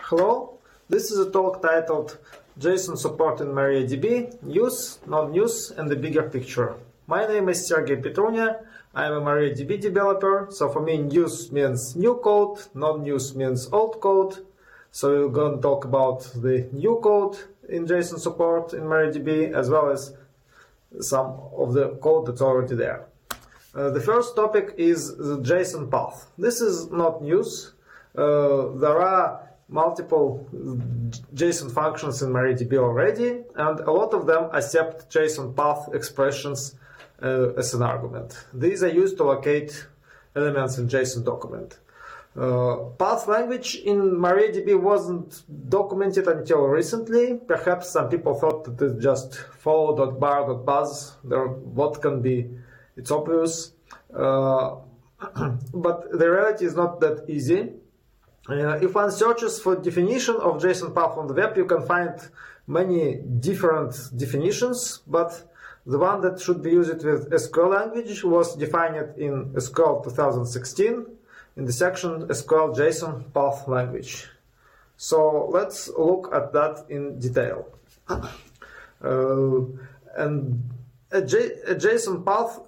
Hello, this is a talk titled JSON Support in MariaDB, Use, Non-Use, and the Bigger Picture. My name is Sergey Petrunia. I am a MariaDB developer, so for me use means new code, non-use means old code. So we're going to talk about the new code in JSON Support in MariaDB, as well as some of the code that's already there. The first topic is the JSON path. This is not news. There are multiple JSON functions in MariaDB already, and a lot of them accept JSON path expressions as an argument. These are used to locate elements in JSON document. Path language in MariaDB wasn't documented until recently. Perhaps some people thought that it's just follow.bar.buzz. What can be? It's obvious. But the reality is not that easy. If one searches for definition of JSON path on the web, you can find many different definitions, but the one that should be used with SQL language was defined in SQL 2016 in the section SQL JSON path language. So let's look at that in detail. And a JSON path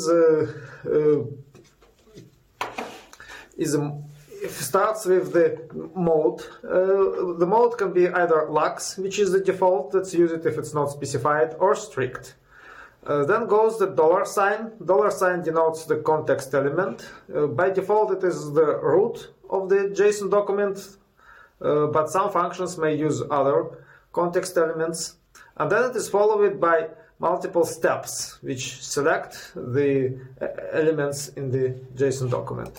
starts with the mode. The mode can be either lax, which is the default that's used if it's not specified, or strict. Then goes the $sign. $sign denotes the context element. By default, it is the root of the JSON document, but some functions may use other context elements. And then it is followed by multiple steps, which select the elements in the JSON document.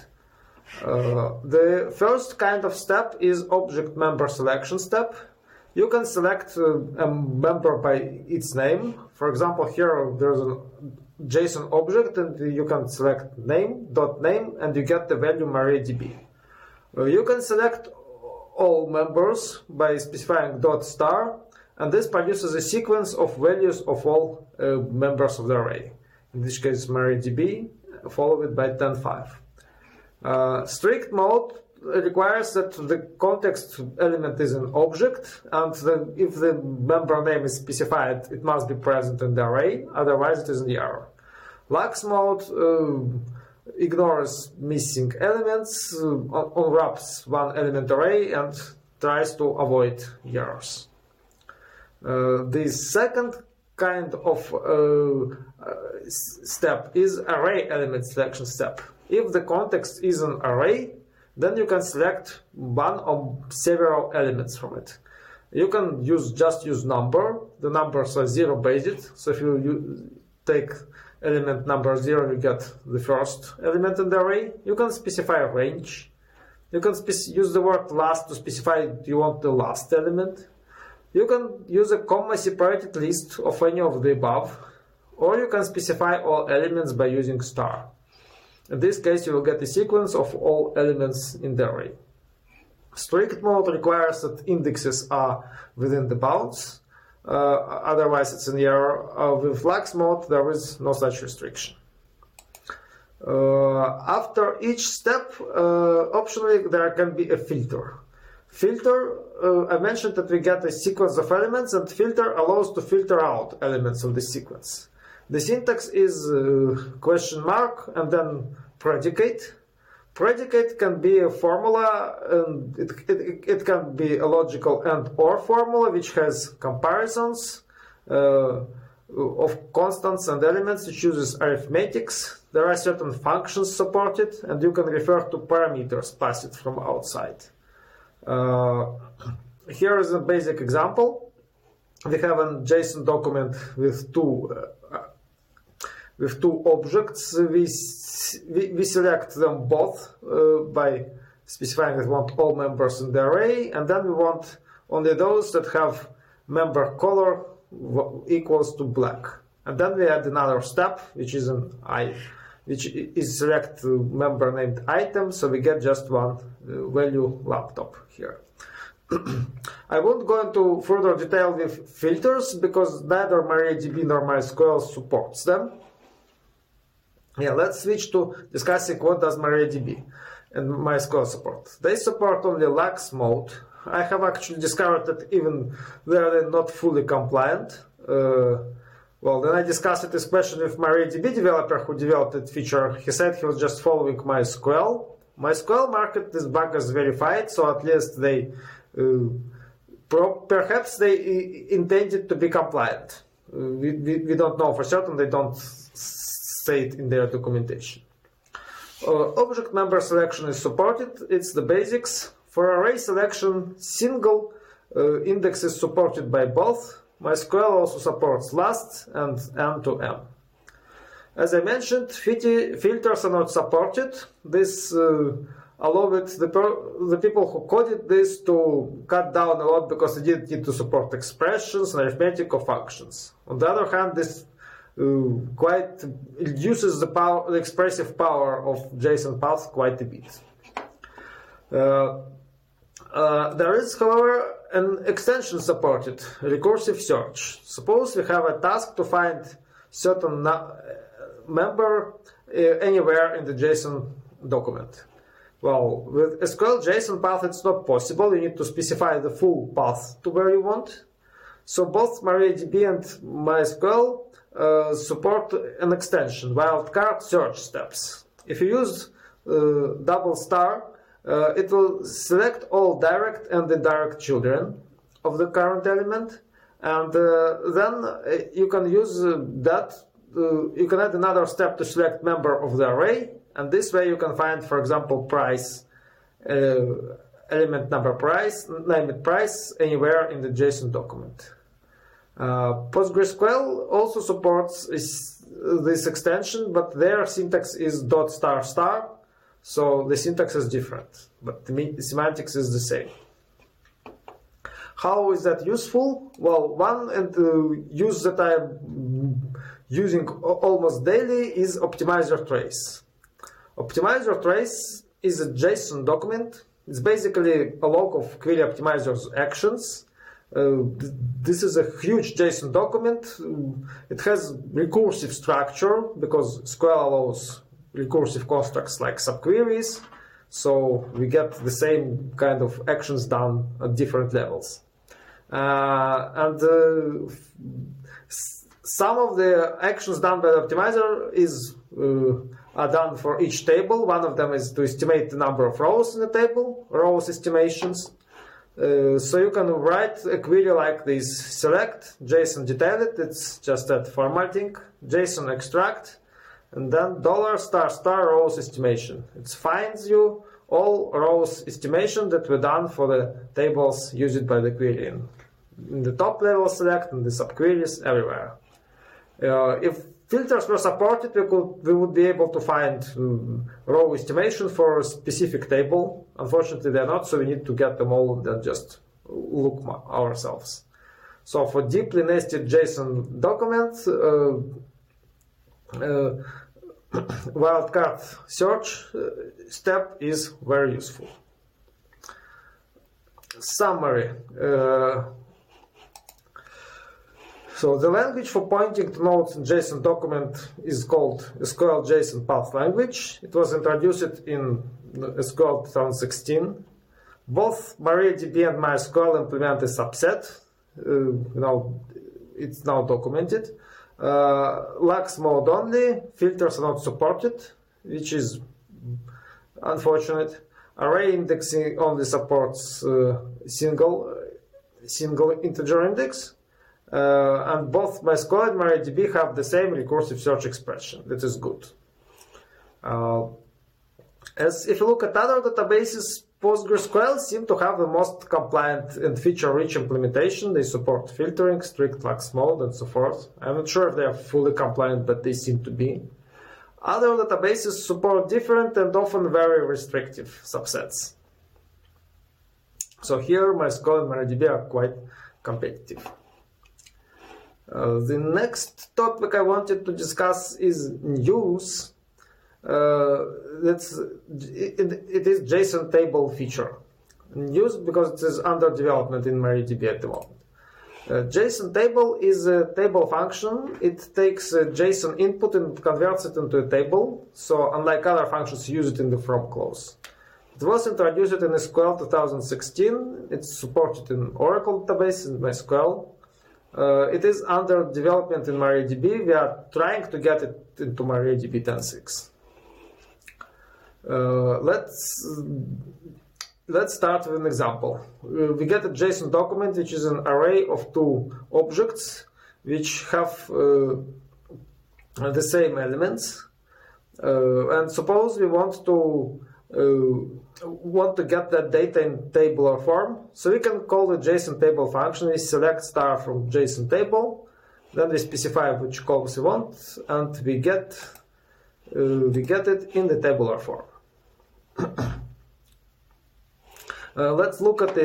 The first kind of step is object member selection step. You can select a member by its name. For example, here there's a JSON object, and you can select name.name, and you get the value MariaDB. You can select all members by specifying .star, and this produces a sequence of values of all members of the array. In this case, MariaDB, followed by 10.5. Strict mode requires that the context element is an object, and if the member name is specified, it must be present in the array, otherwise it is an error. Lax mode ignores missing elements, unwraps one element array, and tries to avoid errors. The second kind of step is array element selection step. If the context is an array, then you can select one or several elements from it. You can just use number. The numbers are zero-based, so if you take element number 0, you get the first element in the array. You can specify a range. You can use the word last to specify you want the last element. You can use a comma-separated list of any of the above, or you can specify all elements by using star. In this case, you will get a sequence of all elements in the array. Strict mode requires that indexes are within the bounds. Otherwise, it's an error. With lax mode, there is no such restriction. After each step, optionally, there can be a filter. Filter, I mentioned that we get a sequence of elements, and filter allows to filter out elements of the sequence. The syntax is question mark and then predicate. Predicate can be a formula, and it can be a logical and or formula which has comparisons of constants and elements. It uses arithmetics. There are certain functions supported, and you can refer to parameters passed from outside. Here is a basic example. We have a JSON document with two objects. We select them both by specifying that we want all members in the array, and then we want only those that have member color equals to black. And then we add another step, which is which is select member named item, so we get just one value laptop here. I won't go into further detail with filters because neither MariaDB nor MySQL supports them. Let's switch to discussing what does MariaDB and MySQL support. They support only lax mode. I have actually discovered that even they're not fully compliant. Well, then I discussed it especially with MariaDB developer who developed that feature. He said he was just following MySQL. MySQL marked this bug as verified, so at least they perhaps they intended to be compliant. We don't know for certain. They don't say it in their documentation. Object member selection is supported. It's the basics. For array selection, single index is supported by both. MySQL also supports last and M2M. As I mentioned, filters are not supported. This allowed the people who coded this to cut down a lot because they didn't need to support expressions and arithmetic or functions. On the other hand, this quite reduces the expressive power of JSON path quite a bit. There is, however, an extension supported, recursive search. Suppose we have a task to find certain member anywhere in the JSON document. Well, with SQL JSON path it's not possible. You need to specify the full path to where you want. So both MariaDB and MySQL support an extension, wildcard search steps. If you use double star, it will select all direct and indirect children of the current element, and then you can use that. You can add another step to select member of the array, and this way you can find, for example, price, element number price, name it price, anywhere in the JSON document. PostgreSQL also supports this extension, but their syntax is .**, so the syntax is different, but the semantics is the same. How is that useful? Well, one use that I'm using almost daily is Optimizer Trace. Optimizer Trace is a JSON document. It's basically a log of Query Optimizer's actions. This is a huge JSON document. It has recursive structure because SQL allows recursive constructs like subqueries, so we get the same kind of actions done at different levels. Some of the actions done by the optimizer are done for each table. One of them is to estimate the number of rows in the table, rows estimations. So you can write a query like this: select JSON detailed, it's just that formatting, JSON extract, and then $* rows estimation. It finds you all rows estimation that were done for the tables used by the query. In the top level select, and the subqueries everywhere. If filters were supported, we would be able to find row estimation for a specific table. Unfortunately, they're not, so we need to get them all and then just look ourselves. So for deeply nested JSON documents, wildcard search step is very useful. Summary. So the language for pointing to nodes in JSON document is called SQL JSON Path Language. It was introduced in SQL 2016. Both MariaDB and MySQL implement a subset. It's now documented. Lacks mode only. Filters are not supported, which is unfortunate. Array indexing only supports single integer index. And both MySQL and MariaDB have the same recursive search expression. That is good. If you look at other databases, PostgreSQL seem to have the most compliant and feature-rich implementation. They support filtering, strict lax mode, and so forth. I'm not sure if they are fully compliant, but they seem to be. Other databases support different and often very restrictive subsets. So here, MySQL and MariaDB are quite competitive. The next topic I wanted to discuss is news. It is JSON table feature. News because it is under development in MariaDB at the moment. JSON table is a table function. It takes a JSON input and converts it into a table. So unlike other functions, you use it in the from clause. It was introduced in SQL 2016. It's supported in Oracle database and MySQL. It is under development in MariaDB. We are trying to get it into MariaDB 10.6. Let's start with an example. We get a JSON document which is an array of two objects which have the same elements. And suppose we want to get that data in tabular form, so we can call the JSON table function. We select star from JSON table, then we specify which columns we want, and we get it in the tabular form. Let's look at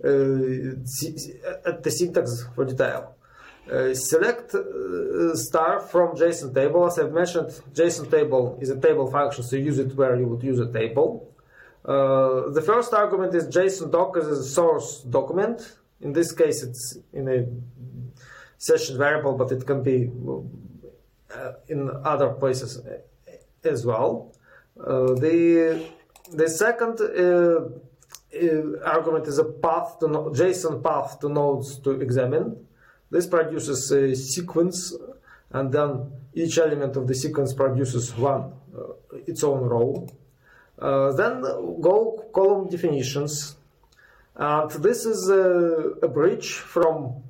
the syntax for detail. Select star from JSON table. As I've mentioned, JSON table is a table function, so use it where you would use a table. The first argument is JSON doc as a source document. In this case, it's in a session variable, but it can be in other places as well. The second argument is a path to JSON path to nodes to examine. This produces a sequence, and then each element of the sequence produces its own row. Then go column definitions, and this is a bridge from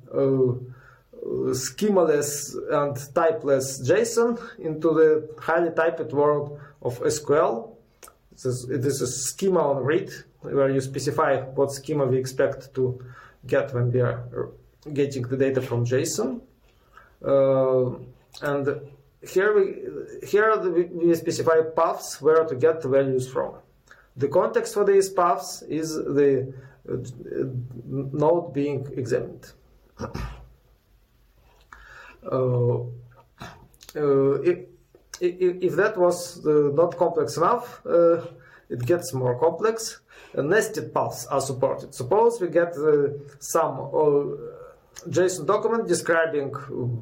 schemaless and typeless JSON into the highly typed world of SQL. It is a schema on read, where you specify what schema we expect to get when we are getting the data from JSON. And here we specify paths where to get the values from. The context for these paths is the node being examined. If that was not complex enough, it gets more complex. Nested paths are supported. Suppose we get some JSON document describing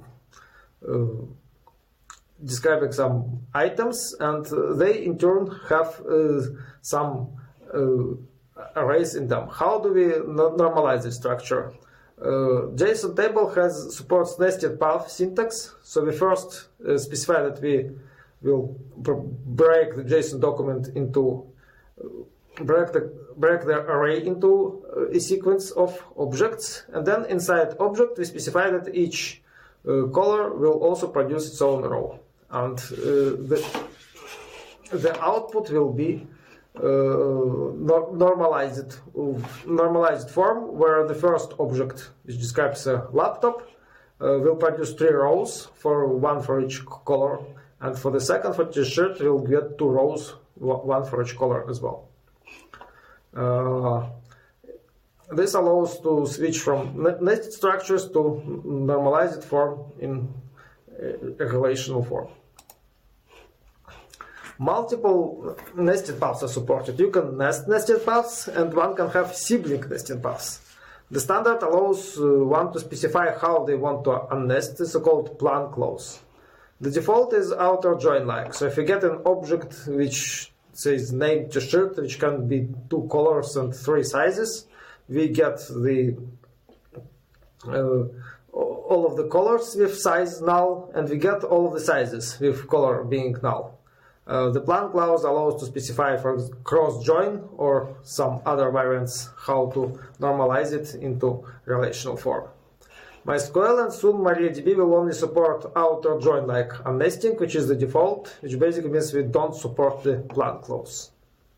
some items, and they in turn have some arrays in them. How do we normalize the structure? JSON table supports nested path syntax, so we first specify that we will break the JSON document into break the array into a sequence of objects, and then inside object we specify that each color will also produce its own row, and the output will be normalized form, where the first object, which describes a laptop, will produce 3 rows, one for each color, and for the second, for the shirt, we'll get 2 rows, one for each color as well. This allows to switch from nested structures to normalized form in a relational form. Multiple nested paths are supported. You can nest nested paths, and one can have sibling nested paths. The standard allows one to specify how they want to unnest the so-called plan clause. The default is outer join like. So if you get an object which says name t-shirt, which can be 2 colors and 3 sizes, we get all of the colors with size null, and we get all of the sizes with color being null. The plan clause allows to specify for cross join or some other variants how to normalize it into relational form. MySQL and soon MariaDB will only support outer join like unnesting, which is the default, which basically means we don't support the plan clause.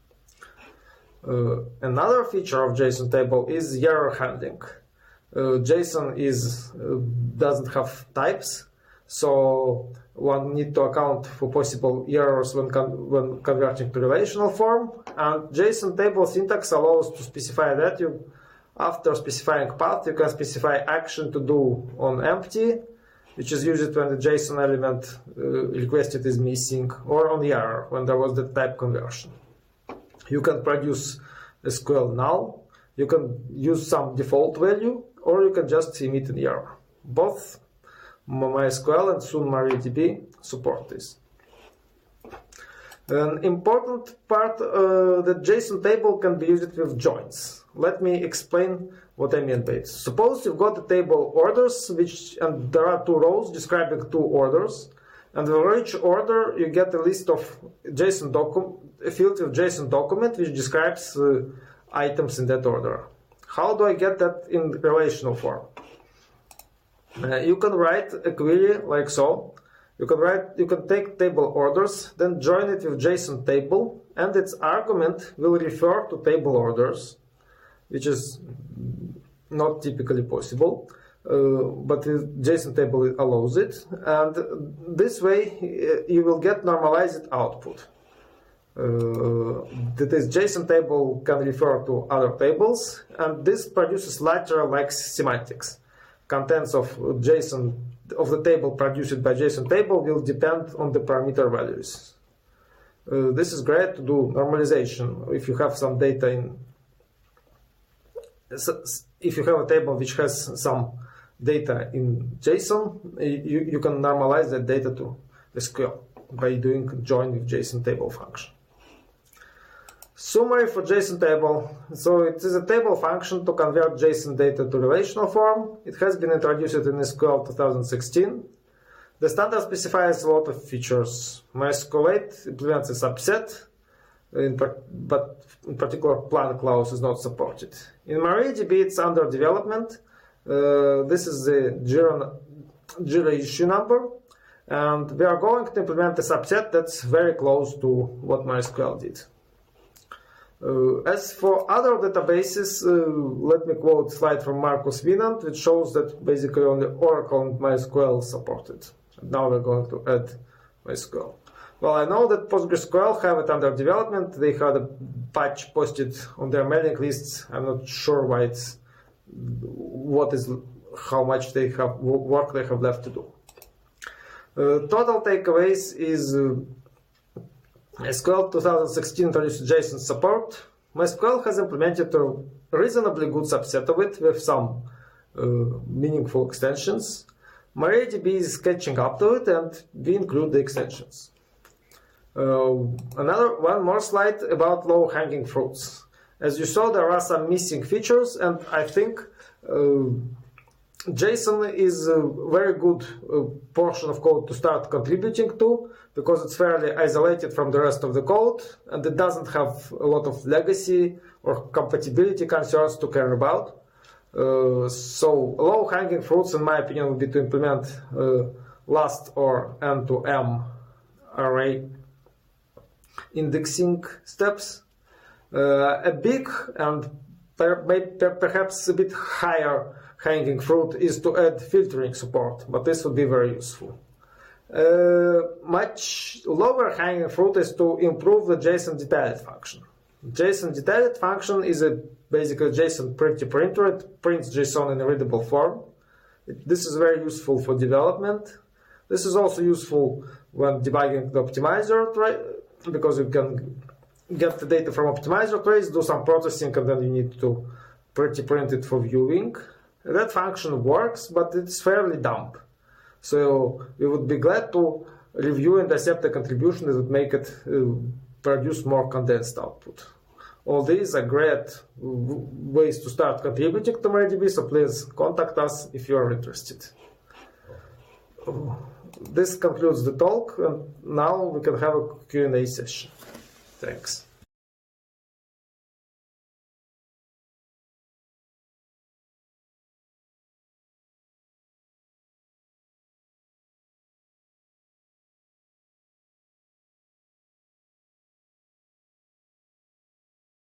Another feature of JSON table is error handling. JSON doesn't have types, so one needs to account for possible errors when converting to relational form, and JSON table syntax allows to specify that after specifying path, you can specify action to do on empty, which is used when the JSON element requested is missing, or on error when there was the type conversion. You can produce SQL null, you can use some default value, or you can just emit an error. Both MySQL and soon MariaDB support this. An important part that JSON table can be used with joins. Let me explain what I mean by it. Suppose you've got a table orders, and there are two rows describing two orders, and for each order you get a list of a field with JSON document which describes items in that order. How do I get that in relational form? You can write a query like so. You can take table orders, then join it with JSON table, and its argument will refer to table orders, which is not typically possible, but JSON table allows it. And this way, you will get normalized output. That is, JSON table can refer to other tables, and this produces lateral-like semantics. Contents of JSON of the table produced by JSON table will depend on the parameter values. This is great to do normalization. If you have some data if you have a table which has some data in JSON, you can normalize that data to SQL by doing join with JSON table function. Summary for JSON table. So it is a table function to convert JSON data to relational form. It has been introduced in SQL 2016. The standard specifies a lot of features. MySQL 8 implements a subset, but in particular plan clause is not supported. In MariaDB it's under development. This is the Jira issue number, and we are going to implement a subset that's very close to what MySQL did. As for other databases, let me quote a slide from Marcus Winand, which shows that basically only Oracle and MySQL supported. And now we're going to add MySQL. Well, I know that PostgreSQL have it under development. They had a patch posted on their mailing lists. I'm not sure how much they have work they have left to do. Total takeaways is SQL 2016 introduced JSON support. MySQL has implemented a reasonably good subset of it with some meaningful extensions. MariaDB is catching up to it, and we include the extensions. One more slide about low-hanging fruits. As you saw, there are some missing features, and I think JSON is a very good portion of code to start contributing to, because it's fairly isolated from the rest of the code, and it doesn't have a lot of legacy or compatibility concerns to care about. So low-hanging fruits, in my opinion, would be to implement last or N2M array indexing steps. A big and perhaps a bit higher hanging fruit is to add filtering support, but this would be very useful. Much lower hanging fruit is to improve the JSON detailed function. JSON detailed function is basically JSON pretty printer. It prints JSON in a readable form. This is very useful for development. This is also useful when debugging the optimizer, because you can get the data from optimizer trace, do some processing, and then you need to pretty print it for viewing. That function works, but it's fairly dumb. So we would be glad to review and accept a contribution that would make it produce more condensed output. All these are great ways to start contributing to MariaDB, so please contact us if you are interested. This concludes the talk, and now we can have a Q&A session. Thanks.